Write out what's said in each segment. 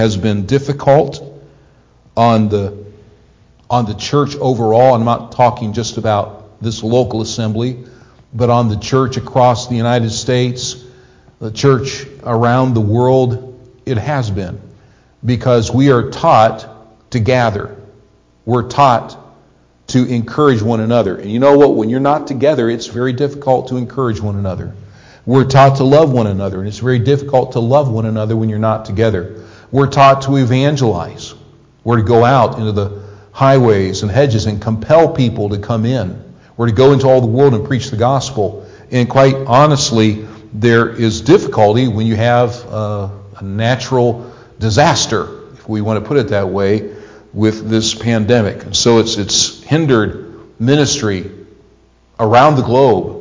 has been difficult on the church overall. I'm not talking just about this local assembly, but on the church across the United States, the church around the world. It has been, because we are taught to gather. We're taught to encourage one another. And you know what? When you're not together, it's very difficult to encourage one another. We're taught to love one another, and it's very difficult to love one another when you're not together. We're taught to evangelize. We're to go out into the highways and hedges and compel people to come in. We're to go into all the world and preach the gospel. And quite honestly, there is difficulty when you have a natural disaster, if we want to put it that way, with this pandemic. And so it's hindered ministry around the globe.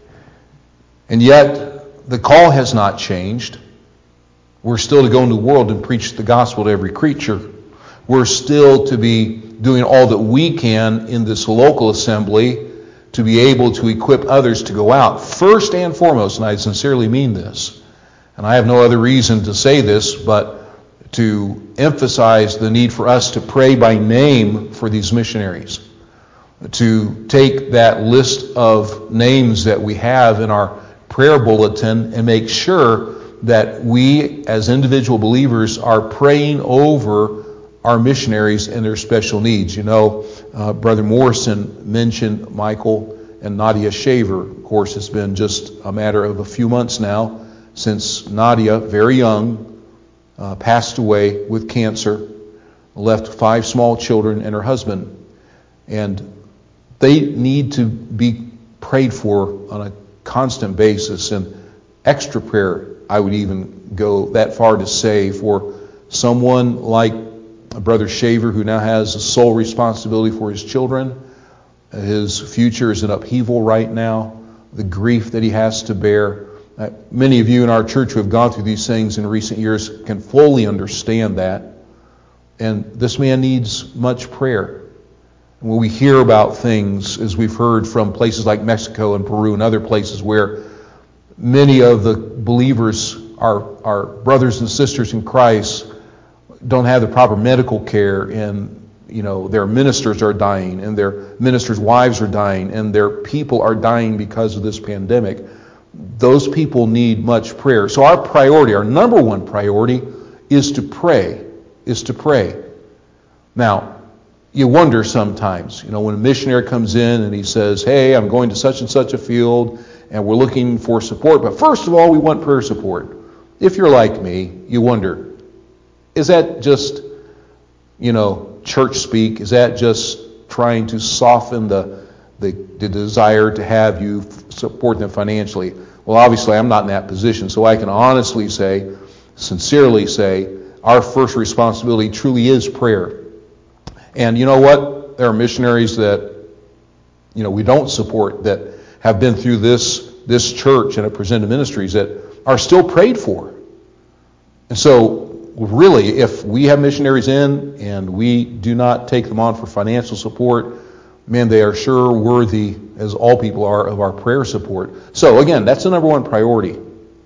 And yet, the call has not changed. We're still to go into the world and preach the gospel to every creature. We're still to be doing all that we can in this local assembly to be able to equip others to go out. First and foremost, and I sincerely mean this, and I have no other reason to say this, but to emphasize the need for us to pray by name for these missionaries. To take that list of names that we have in our prayer bulletin and make sure that we as individual believers are praying over our missionaries and their special needs. You know, Brother Morrison mentioned Michael and Nadia Shaver. Of course, it's been just a matter of a few months now since Nadia, very young, passed away with cancer, left 5 small children and her husband. And they need to be prayed for on a constant basis, and extra prayer, I would even go that far to say, for someone like Brother Shaver, who now has the sole responsibility for his children. His future is in upheaval right now. The grief that he has to bear. Many of you in our church who have gone through these things in recent years can fully understand that. And this man needs much prayer. When we hear about things, as we've heard from places like Mexico and Peru and other places where many of the believers, our brothers and sisters in Christ, don't have the proper medical care, and their ministers are dying, and their ministers' wives are dying, and their people are dying because of this pandemic. Those people need much prayer. So our priority, our number one priority, is to pray. Now, you wonder sometimes, when a missionary comes in and he says, hey, I'm going to such and such a field and we're looking for support, but first of all, we want prayer support. If you're like me, you wonder, is that just, church speak? Is that just trying to soften the desire to have you support them financially? Well, obviously, I'm not in that position, so I can honestly say, sincerely say, our first responsibility truly is prayer. And you know what? There are missionaries that, we don't support that have been through this church and have presented ministries that are still prayed for. And so, really, if we have missionaries in and we do not take them on for financial support, man, they are sure worthy, as all people are, of our prayer support. So again, that's the number one priority.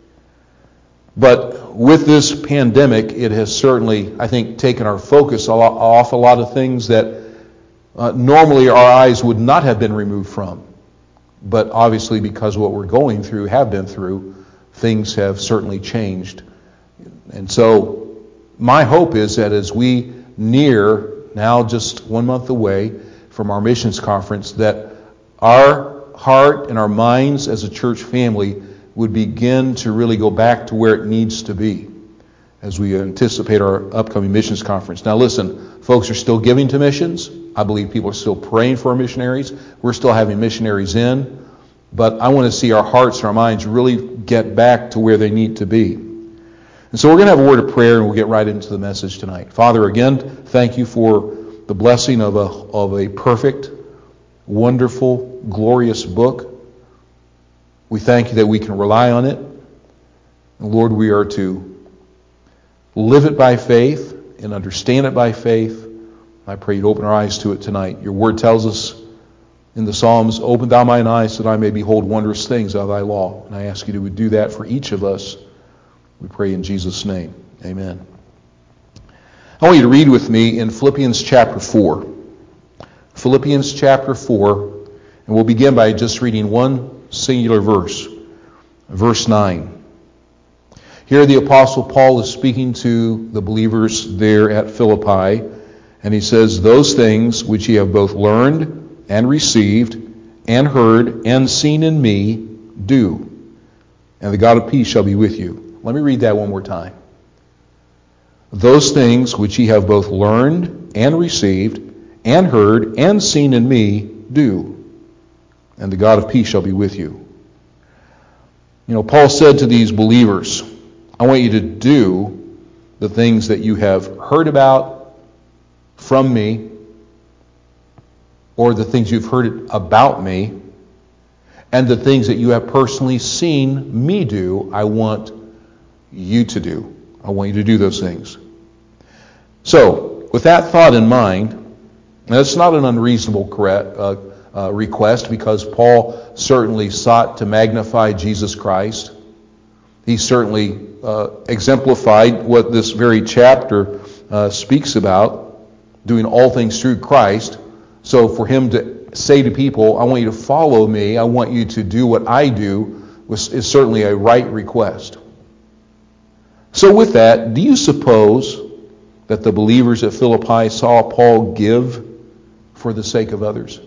But with this pandemic, it has certainly, I think, taken our focus off a lot of things that normally our eyes would not have been removed from. But obviously, because of what we're going through, have been through, things have certainly changed. And so my hope is that as we near, now just 1 month away from our missions conference, that our heart and our minds as a church family would begin to really go back to where it needs to be as we anticipate our upcoming missions conference. Now listen, folks are still giving to missions. I believe people are still praying for our missionaries. We're still having missionaries in. But I want to see our hearts and our minds really get back to where they need to be. And so we're going to have a word of prayer and we'll get right into the message tonight. Father, again, thank you for the blessing of a perfect, wonderful, glorious book. We thank you that we can rely on it. And Lord, we are to live it by faith and understand it by faith. I pray you'd open our eyes to it tonight. Your word tells us in the Psalms, open thou mine eyes that I may behold wondrous things of thy law. And I ask you to do that for each of us. We pray in Jesus' name. Amen. I want you to read with me in Philippians chapter 4. Philippians chapter 4, and we'll begin by just reading one singular verse, verse 9. Here the Apostle Paul is speaking to the believers there at Philippi, and he says, "Those things which ye have both learned and received and heard and seen in me, do, and the God of peace shall be with you." Let me read that one more time. "Those things which ye have both learned and received and heard and seen in me, do, and the God of peace shall be with you." You know, Paul said to these believers, I want you to do the things that you have heard about from me, or the things you've heard about me, and the things that you have personally seen me do, I want you to do. I want you to do those things. So, with that thought in mind, and it's not an unreasonable request, because Paul certainly sought to magnify Jesus Christ. He certainly exemplified what this very chapter speaks about, doing all things through Christ. So for him to say to people, I want you to follow me, I want you to do what I do, is certainly a right request. So with that, do you suppose that the believers at Philippi saw Paul give for the sake of others?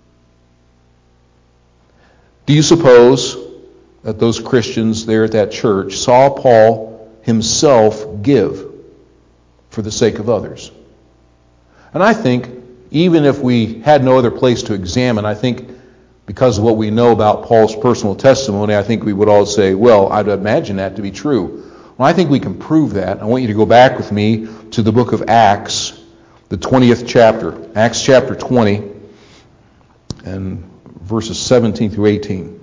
Do you suppose that those Christians there at that church saw Paul himself give for the sake of others? And I think, even if we had no other place to examine, I think because of what we know about Paul's personal testimony, I think we would all say, well, I'd imagine that to be true. Well, I think we can prove that. I want you to go back with me to the book of Acts, the 20th chapter. Acts chapter 20, and verses 17 through 18.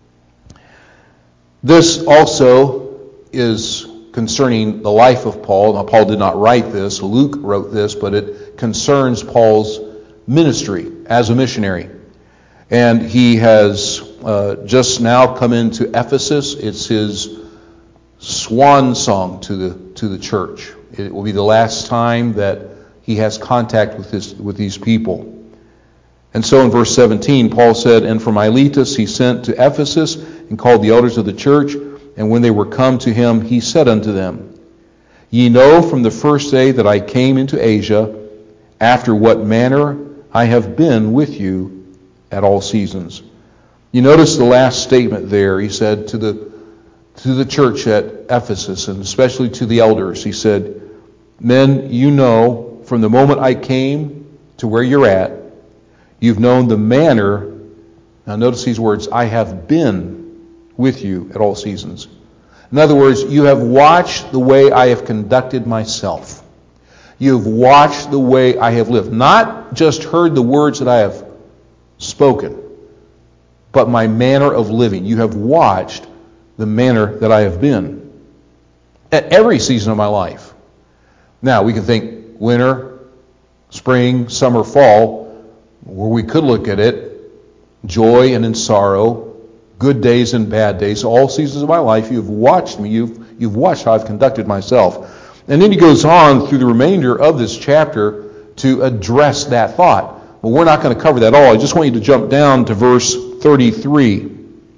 This also is concerning the life of Paul. Now, Paul did not write this. Luke wrote this, but it concerns Paul's ministry as a missionary. And he has just now come into Ephesus. It's his swan song to the church. It will be the last time that he has contact with these people. And so in verse 17, Paul said, "And from Miletus he sent to Ephesus, and called the elders of the church. And when they were come to him, he said unto them, Ye know from the first day that I came into Asia, after what manner I have been with you at all seasons." You notice the last statement there. He said to the church at Ephesus, and especially to the elders, he said, "Men, you know from the moment I came to where you're at, you've known the manner," now notice these words, "I have been with you at all seasons." In other words, you have watched the way I have conducted myself. You have watched the way I have lived. Not just heard the words that I have spoken, but my manner of living. You have watched the manner that I have been at every season of my life. Now, we can think winter, spring, summer, fall, where we could look at it, joy and in sorrow, good days and bad days, all seasons of my life. You've watched me. You've watched how I've conducted myself. And then he goes on through the remainder of this chapter to address that thought. Well, we're not going to cover that all. I just want you to jump down to verse 33.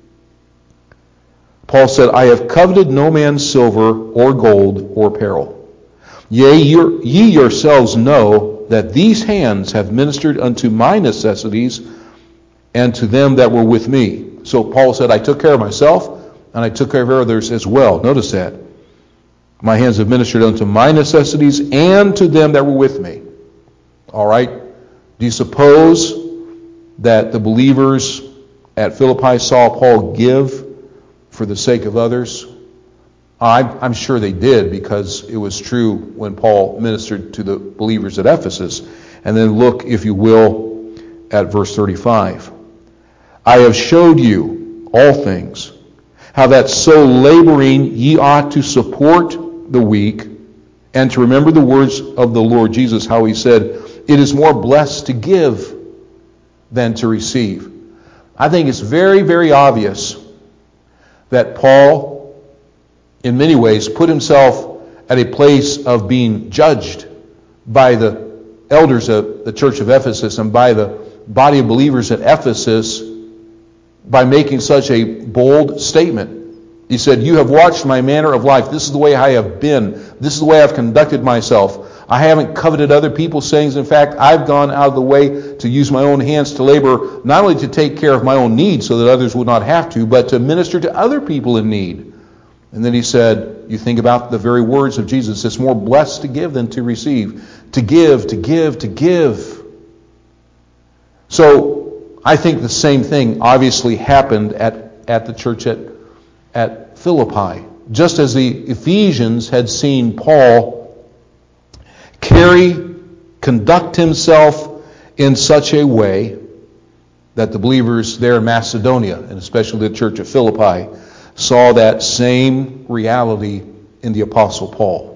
Paul said, "I have coveted no man's silver or gold or apparel. Yea, ye yourselves know that these hands have ministered unto my necessities and to them that were with me." So Paul said, I took care of myself, and I took care of others as well. Notice that. My hands have ministered unto my necessities and to them that were with me. All right? Do you suppose that the believers at Philippi saw Paul give for the sake of others? I'm sure they did, because it was true when Paul ministered to the believers at Ephesus. And then look, if you will, at verse 35. "I have showed you all things, how that so laboring ye ought to support the weak, and to remember the words of the Lord Jesus, how he said, It is more blessed to give than to receive." I think it's very, very obvious that Paul, in many ways, put himself at a place of being judged by the elders of the church of Ephesus and by the body of believers at Ephesus by making such a bold statement. He said, "You have watched my manner of life. This is the way I have been. This is the way I've conducted myself. I haven't coveted other people's things. In fact, I've gone out of the way to use my own hands to labor, not only to take care of my own needs so that others would not have to, but to minister to other people in need." And then he said, you think about the very words of Jesus, it's more blessed to give than to receive. To give, to give, to give. So I think the same thing obviously happened at the church at Philippi. Just as the Ephesians had seen Paul conduct himself in such a way that the believers there in Macedonia, and especially the church of Philippi, saw that same reality in the Apostle Paul.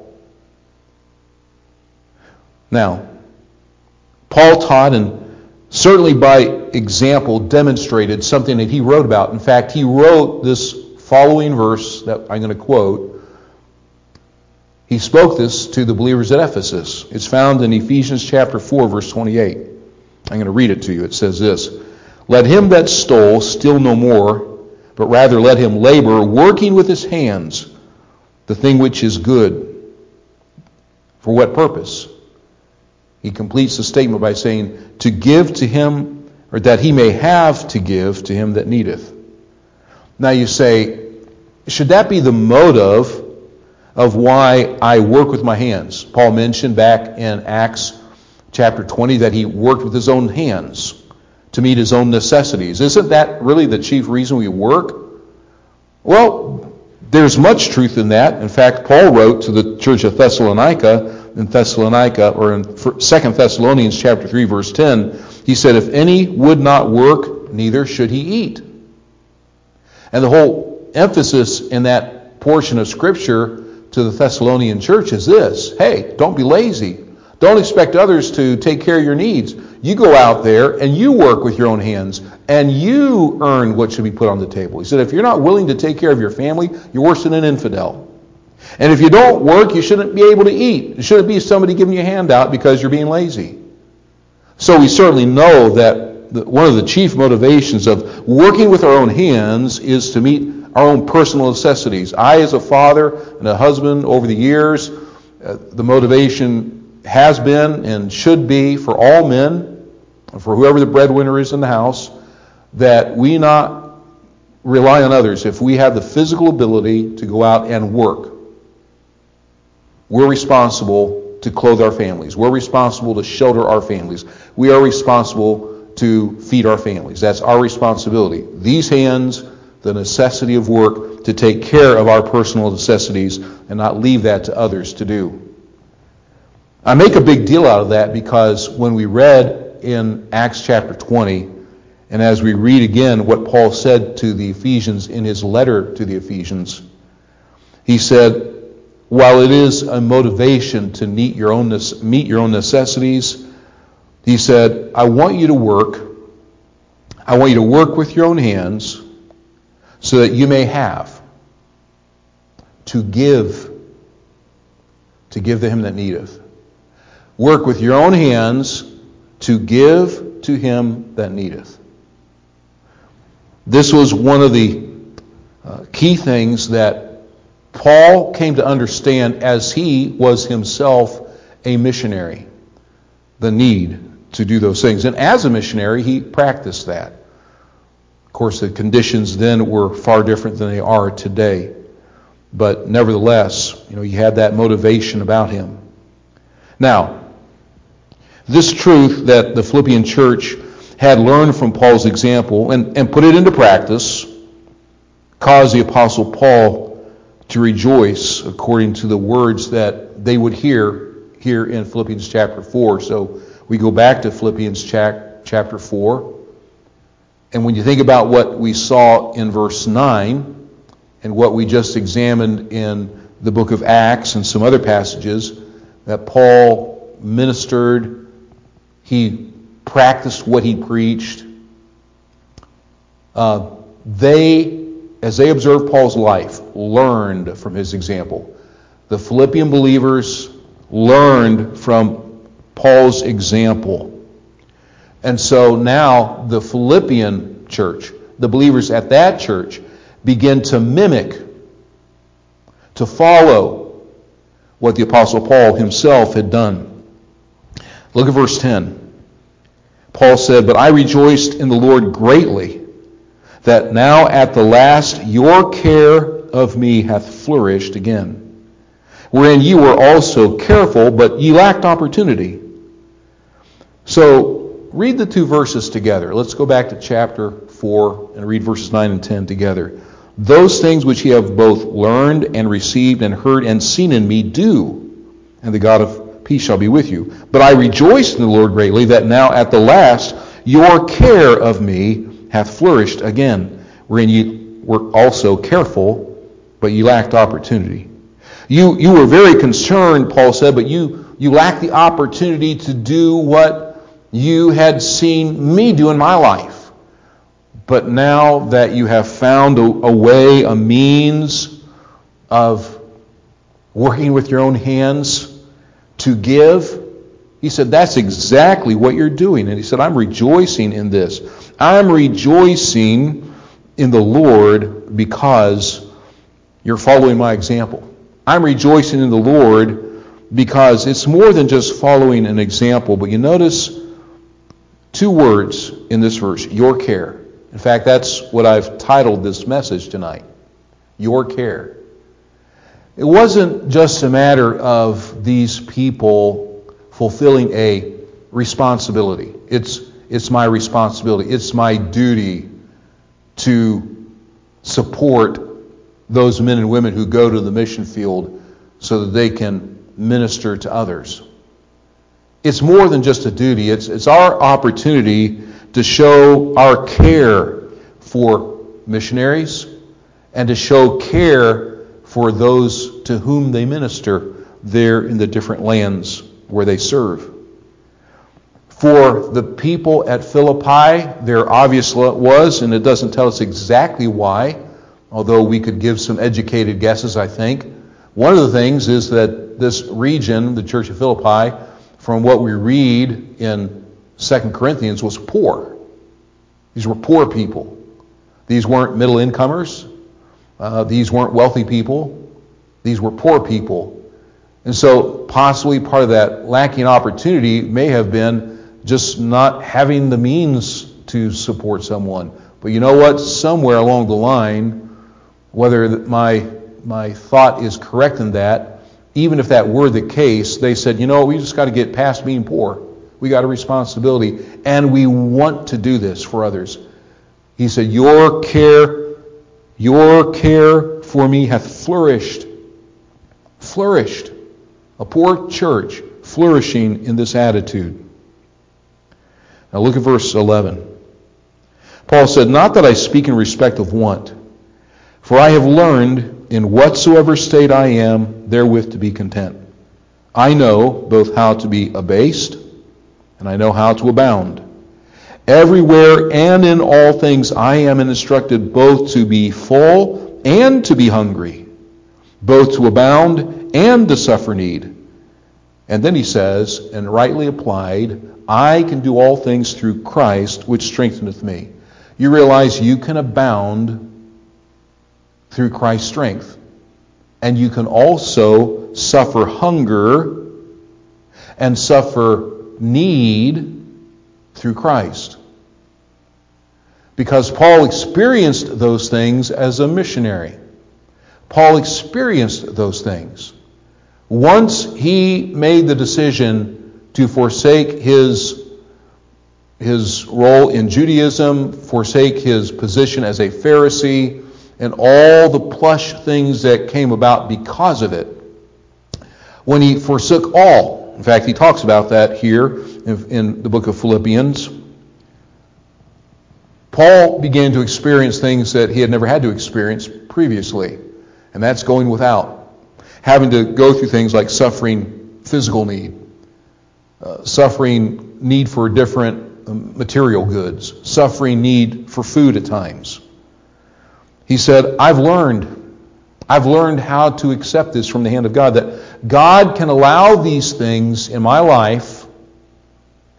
Now, Paul taught and certainly by example demonstrated something that he wrote about. In fact, he wrote this following verse that I'm going to quote. He spoke this to the believers at Ephesus. It's found in Ephesians chapter 4, verse 28. I'm going to read it to you. It says this, "Let him that stole steal no more, but rather let him labor, working with his hands, the thing which is good." For what purpose? He completes the statement by saying, "To give to him, or that he may have to give to him that needeth." Now you say, should that be the motive of why I work with my hands? Paul mentioned back in Acts chapter 20 that he worked with his own hands to meet his own necessities. Isn't that really the chief reason we work? Well, there's much truth in that. In fact, Paul wrote to the church of Thessalonica, or in 2 Thessalonians chapter 3, verse 10, he said, "If any would not work, neither should he eat." And the whole emphasis in that portion of Scripture to the Thessalonian church is this: hey, don't be lazy. Don't expect others to take care of your needs. You go out there and you work with your own hands and you earn what should be put on the table. He said, if you're not willing to take care of your family, you're worse than an infidel. And if you don't work, you shouldn't be able to eat. It shouldn't be somebody giving you a handout because you're being lazy. So we certainly know that one of the chief motivations of working with our own hands is to meet our own personal necessities. I, as a father and a husband over the years, the motivation has been and should be for all men, for whoever the breadwinner is in the house, that we not rely on others. If we have the physical ability to go out and work, we're responsible to clothe our families. We're responsible to shelter our families. We are responsible to feed our families. That's our responsibility. These hands, the necessity of work to take care of our personal necessities and not leave that to others to do. I make a big deal out of that because when we read in Acts chapter 20, and as we read again what Paul said to the Ephesians in his letter to the Ephesians, he said, while it is a motivation to meet your own necessities, he said, I want you to work. I want you to work with your own hands so that you may have to give to him that needeth. Work with your own hands to give to him that needeth. This was one of the key things that Paul came to understand as he was himself a missionary, the need to do those things. And as a missionary, he practiced that. Of course, the conditions then were far different than they are today. But nevertheless, he had that motivation about him. Now, this truth that the Philippian church had learned from Paul's example and put it into practice caused the Apostle Paul to rejoice according to the words that they would hear here in Philippians chapter 4. So we go back to Philippians chapter 4. And when you think about what we saw in verse 9 and what we just examined in the book of Acts and some other passages, that Paul ministered, he practiced what he preached. As they observed Paul's life, learned from his example. The Philippian believers learned from Paul's example. And so now the Philippian church, the believers at that church, begin to mimic, to follow what the Apostle Paul himself had done. Look at verse 10. Paul said, "But I rejoiced in the Lord greatly, that now at the last your care of me hath flourished again, wherein ye were also careful, but ye lacked opportunity." So, read the two verses together. Let's go back to chapter 4 and read verses 9 and 10 together. "Those things which ye have both learned and received and heard and seen in me do, and the God of peace shall be with you. But I rejoice in the Lord greatly, that now at the last your care of me hath flourished again, wherein ye were also careful, but ye lacked opportunity." You were very concerned, Paul said, but you lacked the opportunity to do what you had seen me do in my life. But now that you have found a way, a means of working with your own hands to give, he said, that's exactly what you're doing. And he said, I'm rejoicing in this. I'm rejoicing in the Lord because you're following my example. I'm rejoicing in the Lord because it's more than just following an example. But you notice two words in this verse, your care. In fact, that's what I've titled this message tonight, your care. It wasn't just a matter of these people fulfilling a responsibility. It's my responsibility. It's my duty to support those men and women who go to the mission field so that they can minister to others. It's more than just a duty. It's our opportunity to show our care for missionaries and to show care for those to whom they minister there in the different lands where they serve. For the people at Philippi, there obviously was, and it doesn't tell us exactly why, although we could give some educated guesses, I think. One of the things is that this region, the Church of Philippi, from what we read in 2 Corinthians, was poor. These were poor people. These weren't middle incomers. These weren't wealthy people. These were poor people. And so possibly part of that lacking opportunity may have been just not having the means to support someone. But you know what? Somewhere along the line, whether my thought is correct in that, even if that were the case, they said, you know, we just got to get past being poor. We got a responsibility, and we want to do this for others. He said, your care for me hath flourished. Flourished. A poor church flourishing in this attitude. Now look at verse 11. Paul said, not that I speak in respect of want, for I have learned in whatsoever state I am, therewith to be content. I know both how to be abased, and I know how to abound. Everywhere and in all things I am instructed both to be full and to be hungry, both to abound and to suffer need. And then he says, and rightly applied, I can do all things through Christ, which strengtheneth me. You realize you can abound through Christ's strength. And you can also suffer hunger and suffer need through Christ. Because Paul experienced those things as a missionary. Paul experienced those things. Once he made the decision to forsake his role in Judaism, forsake his position as a Pharisee, and all the plush things that came about because of it. When he forsook all, in fact, he talks about that here in the book of Philippians, Paul began to experience things that he had never had to experience previously. And that's going without. Having to go through things like suffering physical need, suffering need for different material goods, suffering need for food at times. He said, I've learned how to accept this from the hand of God, that God can allow these things in my life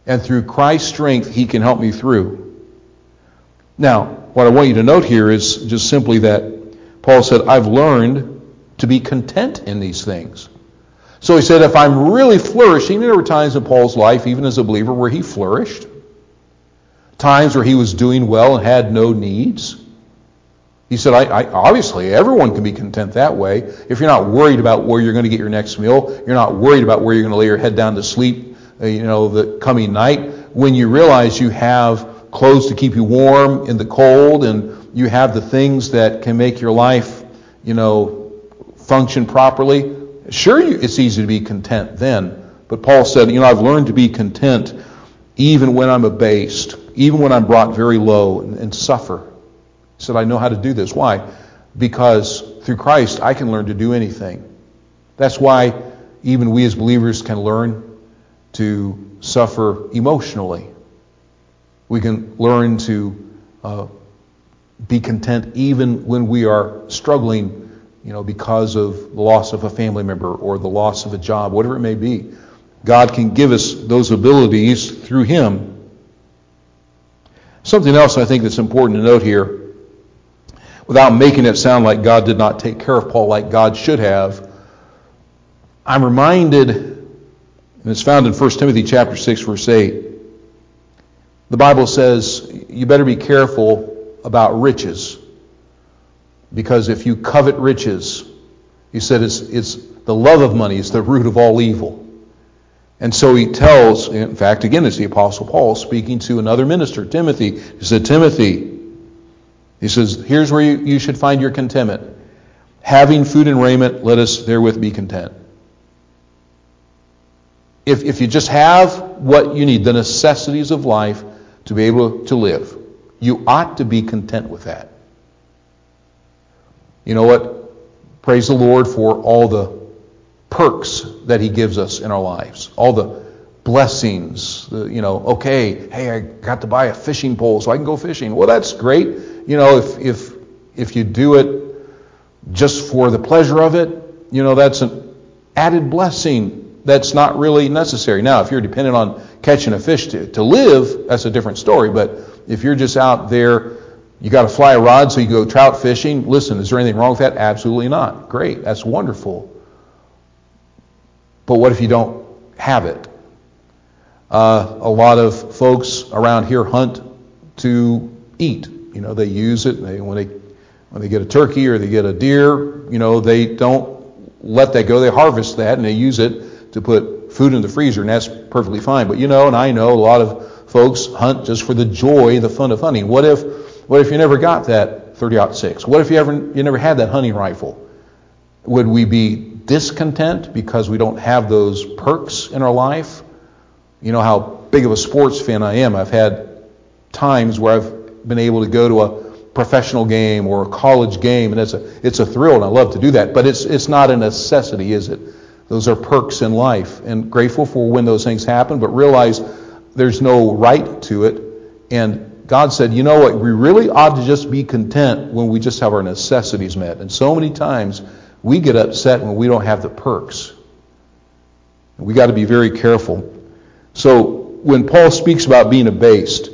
And through Christ's strength, He can help me through. Now, what I want you to note here is just simply that Paul said, I've learned to be content in these things. So he said, if I'm really flourishing, there were times in Paul's life, even as a believer, where he flourished. Times where he was doing well and had no needs. He said, I obviously, everyone can be content that way. If you're not worried about where you're going to get your next meal, you're not worried about where you're going to lay your head down to sleep, the coming night. When you realize you have clothes to keep you warm in the cold, and you have the things that can make your life, function properly, sure, it's easy to be content then. But Paul said, I've learned to be content even when I'm abased, even when I'm brought very low and suffer. He said, I know how to do this. Why? Because through Christ, I can learn to do anything. That's why even we as believers can learn to suffer emotionally. We can learn to be content even when we are struggling, because of the loss of a family member or the loss of a job, whatever it may be. God can give us those abilities through Him. Something else I think that's important to note here, without making it sound like God did not take care of Paul like God should have, I'm reminded, and it's found in 1 Timothy chapter 6, verse 8, the Bible says, you better be careful about riches, because if you covet riches, he said it's the love of money is the root of all evil. And so he tells, in fact, again, it's the Apostle Paul speaking to another minister, Timothy. He said, Timothy, he says, here's where you should find your contentment. Having food and raiment, let us therewith be content. If you just have what you need, the necessities of life to be able to live, you ought to be content with that. You know what? Praise the Lord for all the perks that He gives us in our lives. All the blessings. Hey, I got to buy a fishing pole so I can go fishing. Well, that's great. If you do it just for the pleasure of it, that's an added blessing that's not really necessary. Now, if you're dependent on catching a fish to live, that's a different story. But if you're just out there, you got to fly a rod so you go trout fishing. Listen, is there anything wrong with that? Absolutely not. Great. That's wonderful. But what if you don't have it? A lot of folks around here hunt to eat. They use it. When they get a turkey or they get a deer, they don't let that go. They harvest that and they use it to put food in the freezer, and that's perfectly fine. But and I know a lot of folks hunt just for the joy, the fun of hunting. What if you never got that 30-06? What if you never had that hunting rifle? Would we be discontent because we don't have those perks in our life? You know how big of a sports fan I am. I've had times where I've been able to go to a professional game or a college game, and it's a thrill, and I love to do that. But it's not a necessity, is it? Those are perks in life, and grateful for when those things happen, but realize there's no right to it. And God said, you know what, we really ought to just be content when we just have our necessities met. And so many times we get upset when we don't have the perks. We got to be very careful. So when Paul speaks about being abased,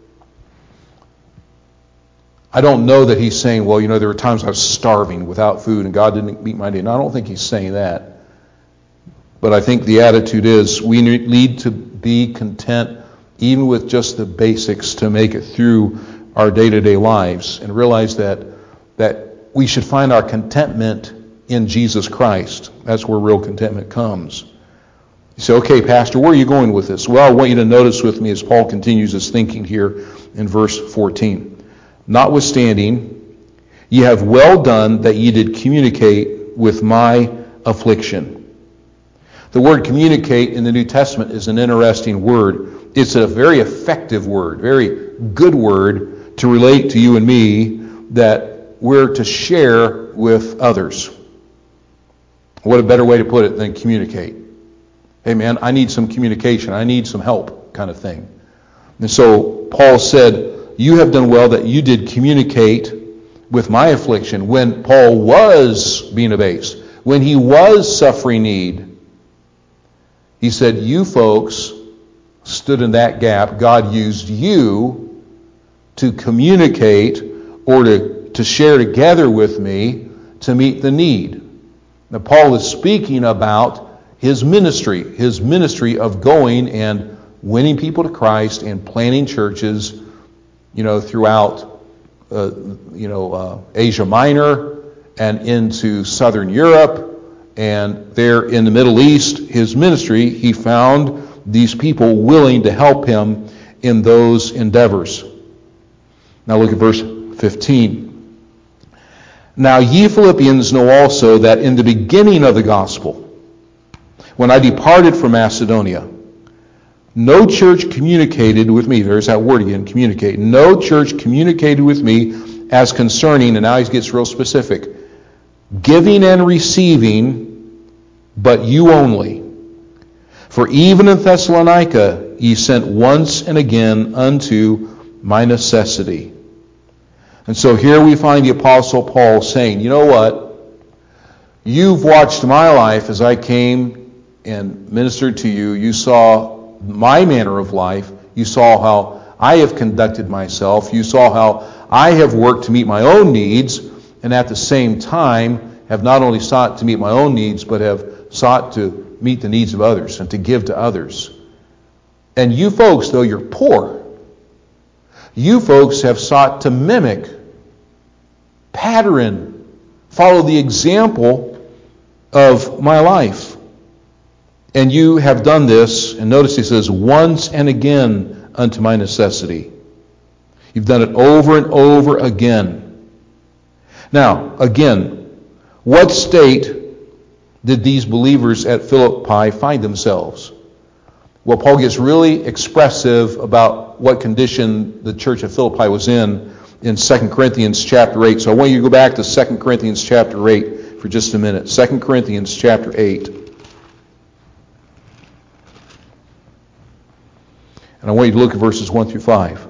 I don't know that he's saying, well, there were times I was starving without food and God didn't meet my need. No, I don't think he's saying that. But I think the attitude is we need to be content even with just the basics to make it through our day-to-day lives, and realize that we should find our contentment in Jesus Christ. That's where real contentment comes. You say, okay, Pastor, where are you going with this? Well, I want you to notice with me as Paul continues his thinking here in verse 14. Notwithstanding, ye have well done that ye did communicate with my affliction. The word communicate in the New Testament is an interesting word. It's a very effective word, very good word to relate to you and me that we're to share with others. What a better way to put it than communicate. Hey man, I need some communication. I need some help kind of thing. And so Paul said, you have done well that you did communicate with my affliction when Paul was being abased, when he was suffering need. He said, you folks stood in that gap. God used you to communicate or to share together with me to meet the need. Now, Paul is speaking about his ministry of going and winning people to Christ and planting churches, throughout, Asia Minor and into Southern Europe. And there in the Middle East, his ministry, he found these people willing to help him in those endeavors. Now look at verse 15. Now ye Philippians know also that in the beginning of the gospel, when I departed from Macedonia, no church communicated with me. There's that word again, communicate. No church communicated with me as concerning, and now he gets real specific, giving and receiving, but you only. For even in Thessalonica ye sent once and again unto my necessity. And so here we find the Apostle Paul saying, you know what? You've watched my life as I came and ministered to you. You saw my manner of life. You saw how I have conducted myself. You saw how I have worked to meet my own needs, and at the same time have not only sought to meet my own needs, but have sought to meet the needs of others and to give to others. And you folks, though you're poor, you folks have sought to mimic, pattern, follow the example of my life. And you have done this, and notice he says, once and again unto my necessity. You've done it over and over again. Now, again, what state did these believers at Philippi find themselves? Well, Paul gets really expressive about what condition the church at Philippi was in 2 Corinthians chapter 8. So I want you to go back to 2 Corinthians chapter 8 for just a minute. 2 Corinthians chapter 8. And I want you to look at verses 1 through 5.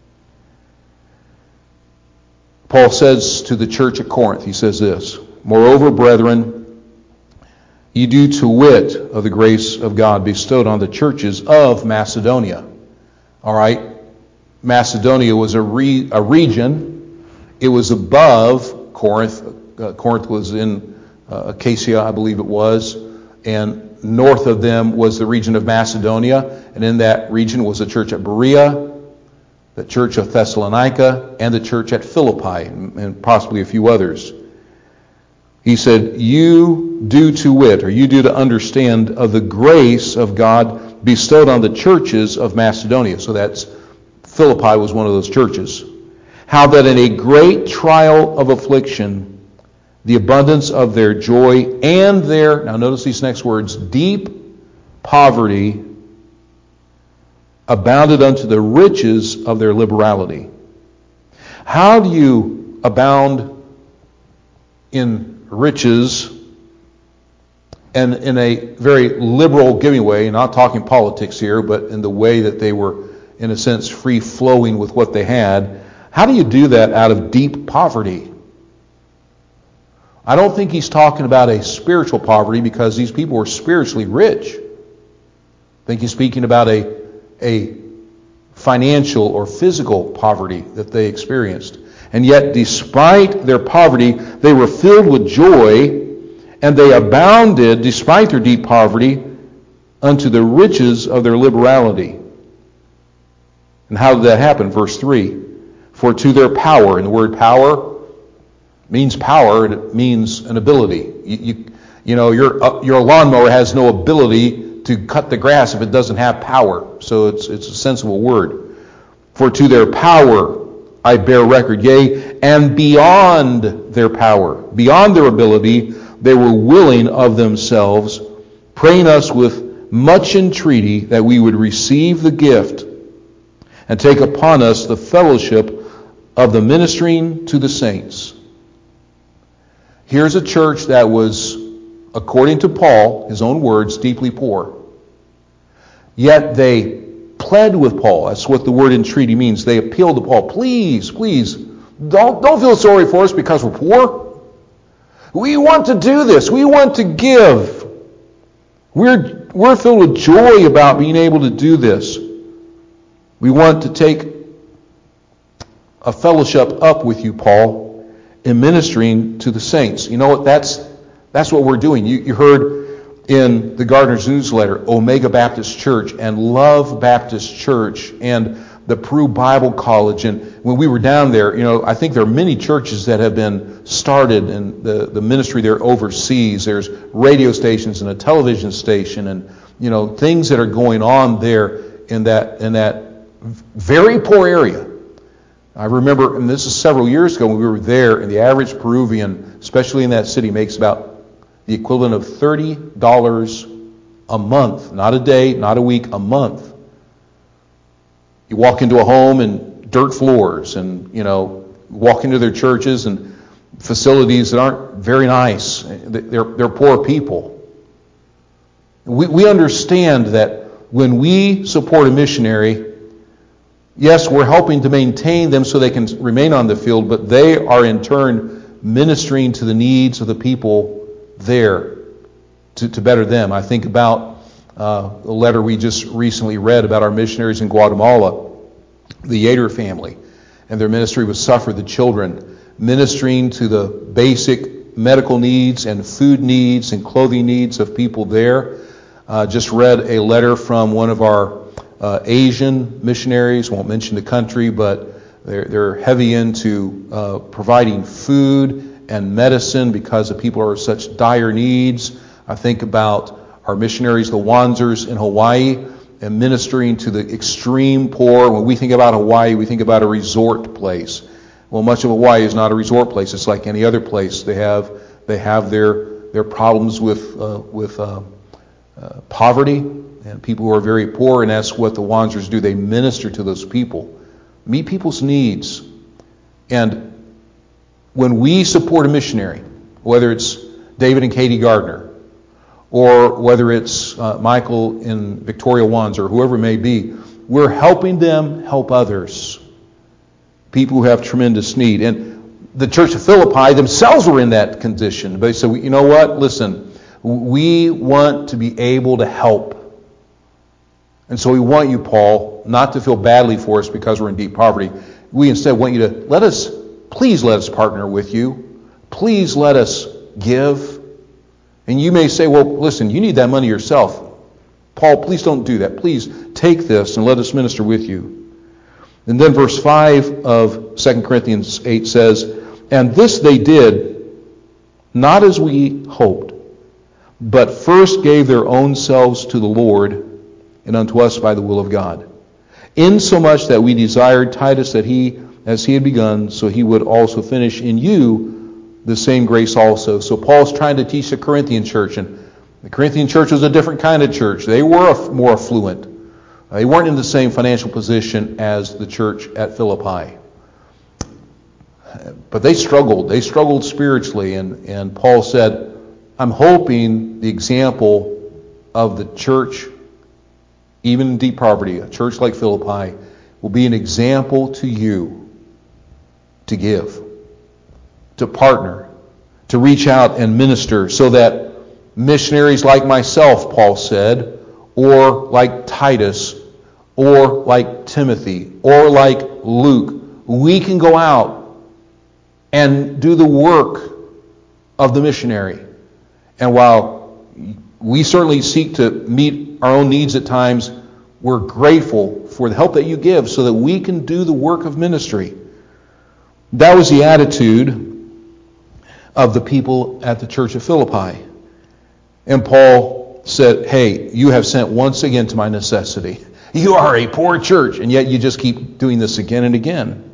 Paul says to the church at Corinth, he says this, Moreover, brethren, ye do to wit of the grace of God bestowed on the churches of Macedonia. All right? Macedonia was a region. It was above Corinth. Corinth was in Achaia, I believe it was. And north of them was the region of Macedonia. And in that region was the church at Berea, the church of Thessalonica, and the church at Philippi, and possibly a few others. He said, you do to wit, or you do to understand of the grace of God bestowed on the churches of Macedonia. So that's Philippi was one of those churches. How that in a great trial of affliction, the abundance of their joy and their, now notice these next words, deep poverty abounded unto the riches of their liberality. How do you abound in riches and in a very liberal giving way, not talking politics here, but in the way that they were, in a sense, free-flowing with what they had? How do you do that out of deep poverty? I don't think he's talking about a spiritual poverty, because these people were spiritually rich. I think he's speaking about a financial or physical poverty that they experienced. And yet, despite their poverty, they were filled with joy, and they abounded, despite their deep poverty, unto the riches of their liberality. And how did that happen? Verse 3. For to their power, and the word power means power, and it means an ability. Your lawnmower has no ability to cut the grass if it doesn't have power. So it's a sensible word. For to their power I bear record, yea, and beyond their power, beyond their ability, they were willing of themselves, praying us with much entreaty that we would receive the gift and take upon us the fellowship of the ministering to the saints. Here's a church that was, according to Paul, his own words, deeply poor. Yet they pled with Paul. That's what the word entreaty means. They appealed to Paul. Please, don't feel sorry for us because we're poor. We want to do this. We want to give. We're filled with joy about being able to do this. We want to take a fellowship up with you, Paul, in ministering to the saints. You know what? That's what we're doing. You heard in the Gardener's newsletter, Omega Baptist Church and Love Baptist Church and the Peru Bible College. And when we were down there, I think there are many churches that have been started in the ministry there overseas. There's radio stations and a television station and, things that are going on there in that very poor area. I remember, and this is several years ago when we were there, and the average Peruvian, especially in that city, makes about the equivalent of $30 a month. Not a day, not a week, a month. You walk into a home and dirt floors and, walk into their churches and facilities that aren't very nice. They're poor people. We understand that when we support a missionary, yes, we're helping to maintain them so they can remain on the field, but they are in turn ministering to the needs of the people there to better them. I think about a letter we just recently read about our missionaries in Guatemala, the Yater family, and their ministry with Suffer the Children, ministering to the basic medical needs and food needs and clothing needs of people there. Just read a letter from one of our Asian missionaries, won't mention the country, but they're heavy into providing food and medicine because the people are such dire needs. I think about our missionaries, the Wanzers in Hawaii, and ministering to the extreme poor. When we think about Hawaii, we think about a resort place. Well, much of Hawaii is not a resort place. It's like any other place. They have their problems with poverty and people who are very poor, and that's what the Wanzers do. They minister to those people, meet people's needs. And when we support a missionary, whether it's David and Katie Gardner, or whether it's Michael in Victoria Wanzer, or whoever it may be, we're helping them help others, people who have tremendous need. And the Church of Philippi themselves were in that condition. But they said, you know what? Listen, we want to be able to help. And so we want you, Paul, not to feel badly for us because we're in deep poverty. We instead want you to please let us partner with you. Please let us give. And you may say, well, listen, you need that money yourself. Paul, please don't do that. Please take this and let us minister with you. And then verse 5 of 2 Corinthians 8 says, and this they did, not as we hoped, but first gave their own selves to the Lord and unto us by the will of God. Insomuch that we desired Titus that as he had begun, so he would also finish in you the same grace also. So Paul's trying to teach the Corinthian church, and the Corinthian church was a different kind of church. They were more affluent. They weren't in the same financial position as the church at Philippi. But they struggled. They struggled spiritually, and Paul said, I'm hoping the example of the church, even in deep poverty, a church like Philippi, will be an example to you to give, to partner, to reach out and minister, so that missionaries like myself, Paul said, or like Titus, or like Timothy, or like Luke, we can go out and do the work of the missionary. And while we certainly seek to meet our own needs at times, we're grateful for the help that you give so that we can do the work of ministry. That was the attitude of the people at the church of Philippi. And Paul said, hey, you have sent once again to my necessity. You are a poor church, and yet you just keep doing this again and again.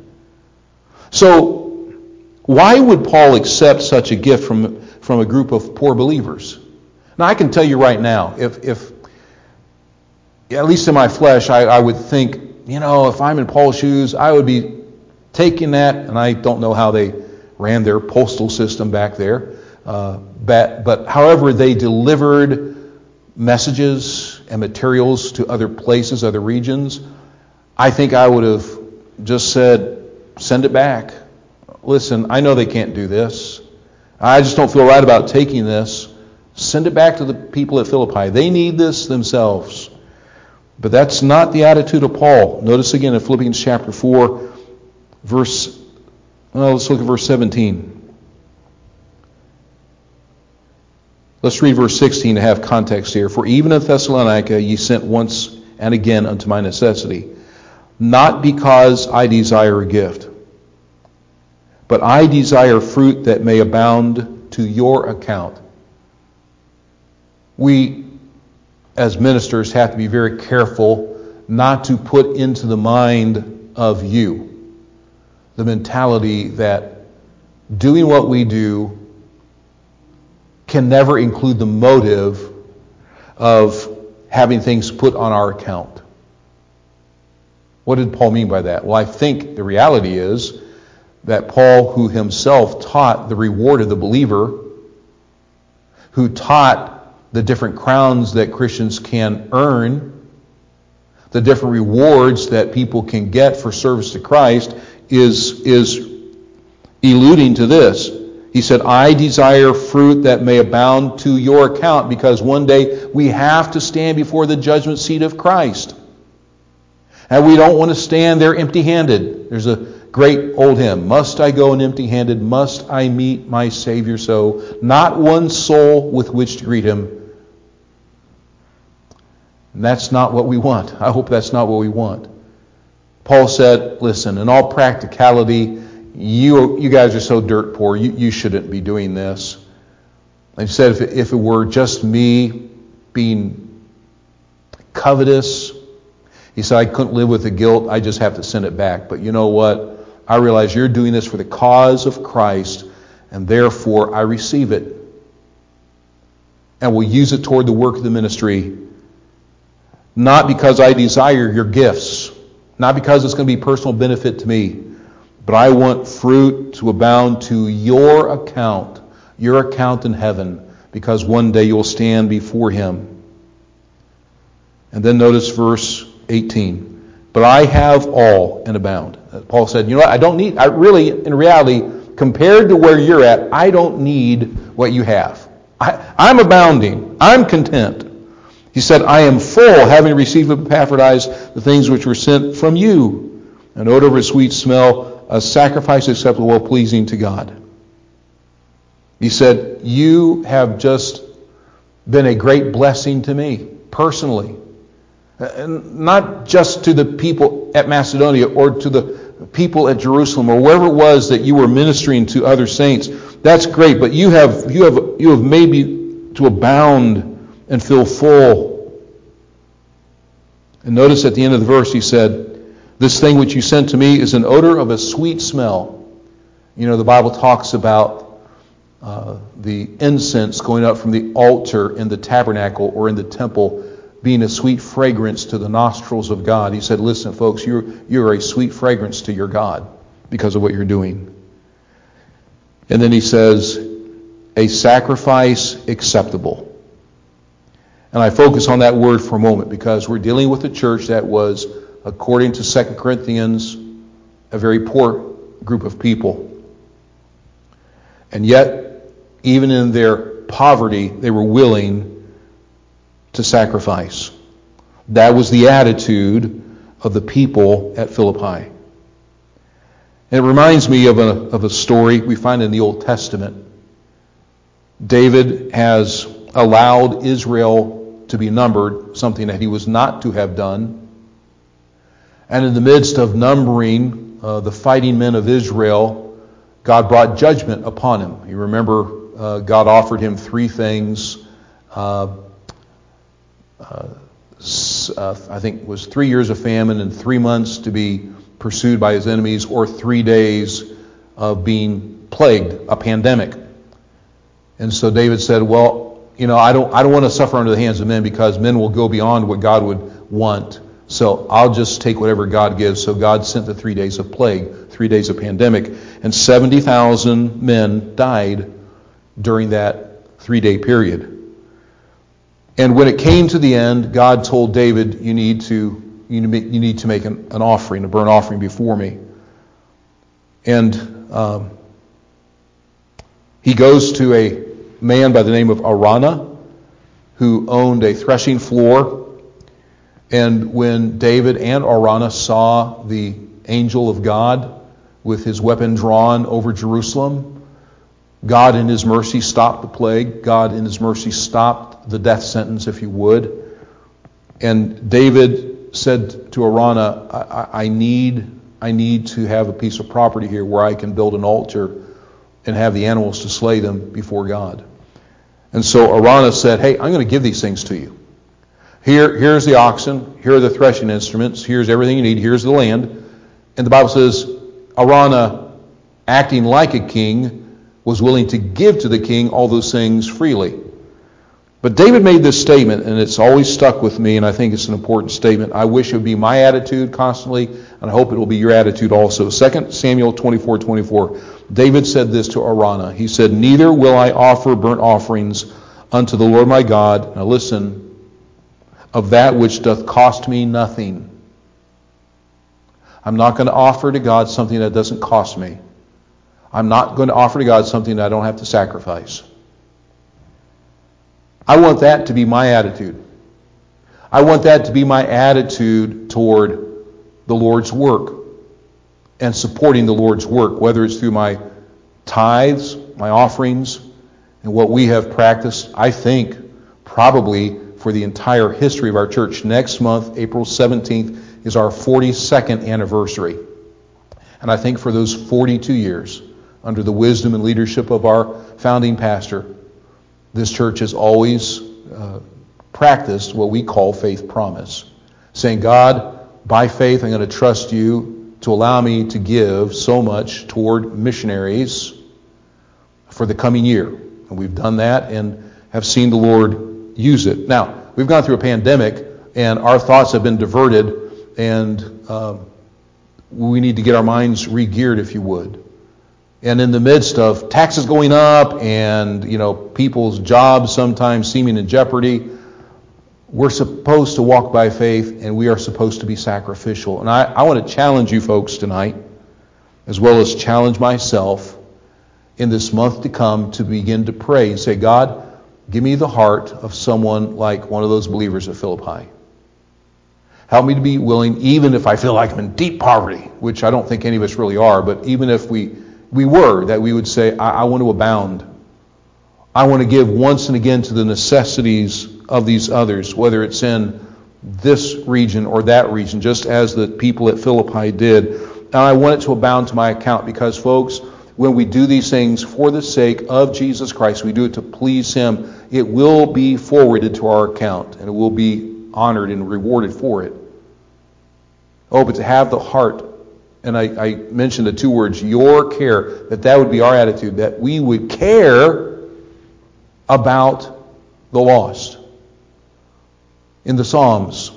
So why would Paul accept such a gift from a group of poor believers? Now, I can tell you right now, if at least in my flesh, I would think, if I'm in Paul's shoes, I would be taking that, and I don't know how they ran their postal system back there, but however they delivered messages and materials to other places, other regions, I think I would have just said, send it back. Listen, I know they can't do this. I just don't feel right about taking this. Send it back to the people at Philippi. They need this themselves. But that's not the attitude of Paul. Notice again in Philippians chapter 4, let's look at verse 17. Let's read verse 16 to have context here. For even in Thessalonica ye sent once and again unto my necessity, not because I desire a gift, but I desire fruit that may abound to your account. We, as ministers, have to be very careful not to put into the mind of you the mentality that doing what we do can never include the motive of having things put on our account. What did Paul mean by that? Well, I think the reality is that Paul, who himself taught the reward of the believer, who taught the different crowns that Christians can earn, the different rewards that people can get for service to Christ, is alluding to this. He said, I desire fruit that may abound to your account, because one day we have to stand before the judgment seat of Christ. And we don't want to stand there empty-handed. There's a great old hymn, must I go in empty-handed, must I meet my Savior so? Not one soul with which to greet him. And that's not what we want. I hope that's not what we want. Paul said, listen, in all practicality, you guys are so dirt poor, you shouldn't be doing this. And he said, if it were just me being covetous, he said, I couldn't live with the guilt, I just have to send it back. But you know what? I realize you're doing this for the cause of Christ, and therefore I receive it. And will use it toward the work of the ministry, not because I desire your gifts, not because it's going to be personal benefit to me, but I want fruit to abound to your account in heaven, because one day you'll stand before him. And then notice verse 18. But I have all and abound. Paul said, you know what, in reality, compared to where you're at, I don't need what you have. I'm abounding. I'm content. He said, I am full, having received of Epaphroditus the things which were sent from you, an odor of a sweet smell, a sacrifice acceptable, well pleasing to God. He said, you have just been a great blessing to me, personally. Not just to the people at Macedonia or to the people at Jerusalem or wherever it was that you were ministering to other saints. That's great, but you have made me to abound and feel full. And notice at the end of the verse he said, this thing which you sent to me is an odor of a sweet smell. You know, the Bible talks about the incense going up from the altar in the tabernacle or in the temple being a sweet fragrance to the nostrils of God. He said, listen, folks, you're a sweet fragrance to your God because of what you're doing. And then he says, a sacrifice acceptable. And I focus on that word for a moment because we're dealing with a church that was, according to 2 Corinthians, a very poor group of people. And yet, even in their poverty, they were willing to sacrifice. That was the attitude of the people at Philippi. And it reminds me of a story we find in the Old Testament. David has allowed Israel to be numbered, something that he was not to have done. And in the midst of numbering the fighting men of Israel, God brought judgment upon him. You remember God offered him three things. I think it was 3 years of famine and 3 months to be pursued by his enemies, or 3 days of being plagued, a pandemic. And so David said, well, I don't want to suffer under the hands of men, because men will go beyond what God would want. So I'll just take whatever God gives. So God sent the 3 days of plague, 3 days of pandemic, and 70,000 men died during that 3-day period. And when it came to the end, God told David, you need to make an offering, a burnt offering before me. And he goes to a man by the name of Araunah, who owned a threshing floor. And when David and Araunah saw the angel of God with his weapon drawn over Jerusalem, God in his mercy stopped the plague. God in his mercy stopped the death sentence, if you would. And David said to Araunah, I need to have a piece of property here where I can build an altar and have the animals to slay them before God. And so Araunah said, hey, I'm going to give these things to you. Here's the oxen. Here are the threshing instruments. Here's everything you need. Here's the land. And the Bible says Araunah, acting like a king, was willing to give to the king all those things freely. But David made this statement, and it's always stuck with me, and I think it's an important statement. I wish it would be my attitude constantly, and I hope it will be your attitude also. 2 Samuel 24:24. David said this to Araunah. He said, neither will I offer burnt offerings unto the Lord my God. Now listen, of that which doth cost me nothing. I'm not going to offer to God something that doesn't cost me. I'm not going to offer to God something that I don't have to sacrifice. I want that to be my attitude. I want that to be my attitude toward the Lord's work and supporting the Lord's work, whether it's through my tithes, my offerings, and what we have practiced, I think, probably for the entire history of our church. Next month, April 17th, is our 42nd anniversary. And I think for those 42 years, under the wisdom and leadership of our founding pastor, this church has always practiced what we call faith promise. Saying, God, by faith, I'm going to trust you to allow me to give so much toward missionaries for the coming year. And we've done that and have seen the Lord use it. Now, we've gone through a pandemic, and our thoughts have been diverted, and we need to get our minds re-geared, if you would. And in the midst of taxes going up and, people's jobs sometimes seeming in jeopardy, we're supposed to walk by faith, and we are supposed to be sacrificial. And I want to challenge you folks tonight, as well as challenge myself in this month to come, to begin to pray and say, God, give me the heart of someone like one of those believers at Philippi. Help me to be willing, even if I feel like I'm in deep poverty, which I don't think any of us really are, but even if we were, that we would say, I want to abound. I want to give once and again to the necessities of these others, whether it's in this region or that region, just as the people at Philippi did. And I want it to abound to my account because, folks, when we do these things for the sake of Jesus Christ, we do it to please Him, it will be forwarded to our account, and it will be honored and rewarded for it. Oh, but to have the heart, and I mentioned the two words, your care, that would be our attitude, that we would care about the lost. In the Psalms,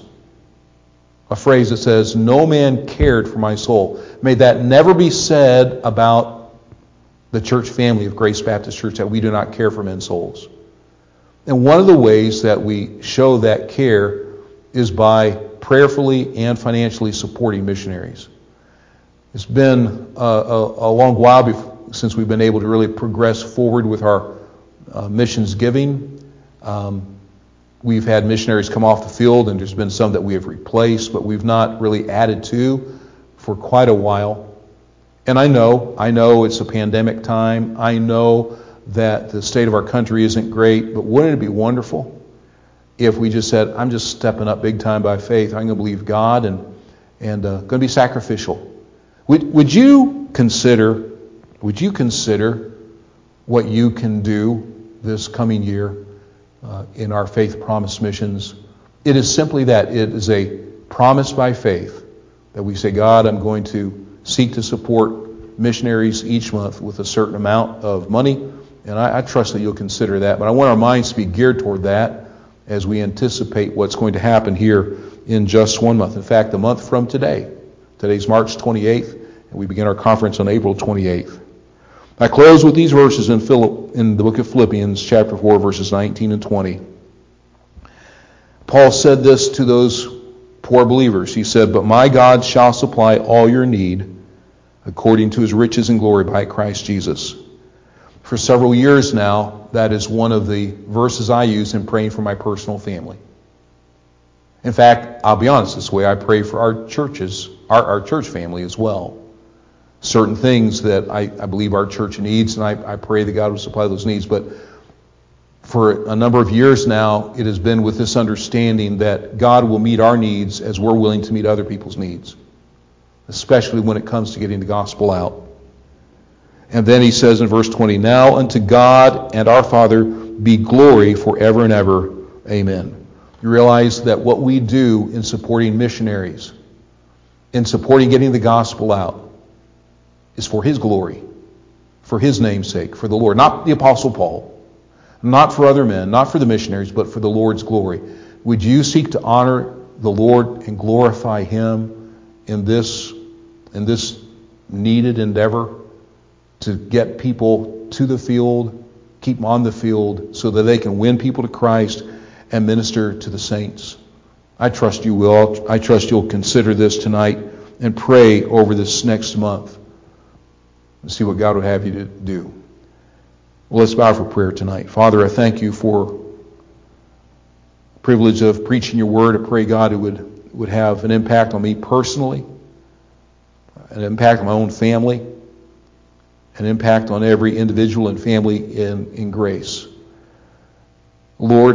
a phrase that says, no man cared for my soul. May that never be said about the church family of Grace Baptist Church, that we do not care for men's souls. And one of the ways that we show that care is by prayerfully and financially supporting missionaries. It's been a long while since we've been able to really progress forward with our missions giving. We've had missionaries come off the field, and there's been some that we have replaced, but we've not really added to for quite a while. And I know it's a pandemic time. I know that the state of our country isn't great, but wouldn't it be wonderful if we just said, I'm just stepping up big time by faith. I'm going to believe God and going to be sacrificial. Would you consider what you can do this coming year in our Faith Promise missions? It is simply that. It is a promise by faith that we say, God, I'm going to seek to support missionaries each month with a certain amount of money, and I trust that you'll consider that. But I want our minds to be geared toward that as we anticipate what's going to happen here in just 1 month. In fact, a month from today. Today's March 28th, and we begin our conference on April 28th. I close with these verses in the book of Philippians, chapter 4, verses 19 and 20. Paul said this to those poor believers. He said, but my God shall supply all your need according to His riches and glory by Christ Jesus. For several years now, that is one of the verses I use in praying for my personal family. In fact, I'll be honest this way, I pray for our churches, our church family as well. Certain things that I believe our church needs, and I pray that God will supply those needs. But for a number of years now, it has been with this understanding that God will meet our needs as we're willing to meet other people's needs, especially when it comes to getting the gospel out. And then he says in verse 20, "Now unto God and our Father be glory forever and ever. Amen." You realize that what we do in supporting missionaries, in supporting getting the gospel out, is for His glory, for His name's sake, for the Lord. Not the Apostle Paul, not for other men, not for the missionaries, but for the Lord's glory. Would you seek to honor the Lord and glorify Him in this needed endeavor to get people to the field, keep them on the field so that they can win people to Christ and minister to the saints? I trust you will. I trust you'll consider this tonight and pray over this next month and see what God would have you to do. Well, let's bow for prayer tonight. Father, I thank you for the privilege of preaching your word. I pray, God, it would have an impact on me personally, an impact on my own family, an impact on every individual and family in Grace. Lord,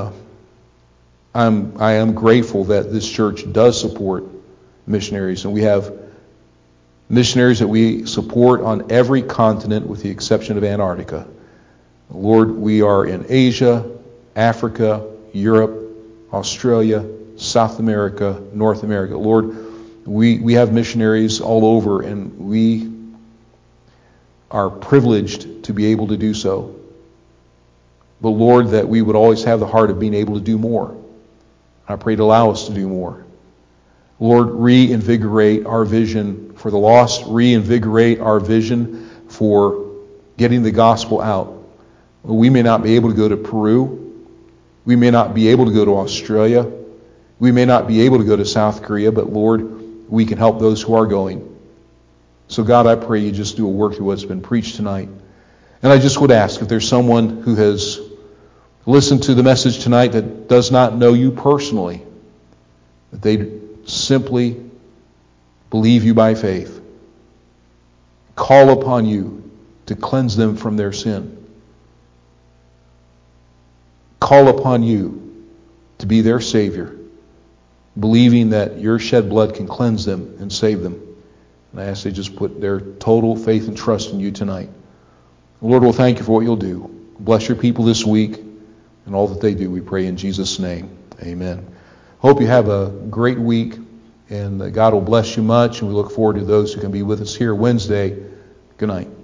I am grateful that this church does support missionaries, and we have missionaries that we support on every continent with the exception of Antarctica. Lord, we are in Asia, Africa, Europe, Australia, South America, North America. Lord, we have missionaries all over, and we are privileged to be able to do so. But Lord, that we would always have the heart of being able to do more. I pray to allow us to do more. Lord, reinvigorate our vision for the lost. Reinvigorate our vision for getting the gospel out. We may not be able to go to Peru. We may not be able to go to Australia. We may not be able to go to South Korea, but Lord, we can help those who are going. So God, I pray you just do a work through what's been preached tonight. And I just would ask if there's someone who has listened to the message tonight that does not know you personally, that they simply believe you by faith, call upon you to cleanse them from their sin, call upon you to be their Savior, believing that your shed blood can cleanse them and save them. And I ask they just put their total faith and trust in you tonight. Lord, we'll thank you for what you'll do. Bless your people this week and all that they do, we pray in Jesus' name. Amen. Hope you have a great week, and that God will bless you much, and we look forward to those who can be with us here Wednesday. Good night.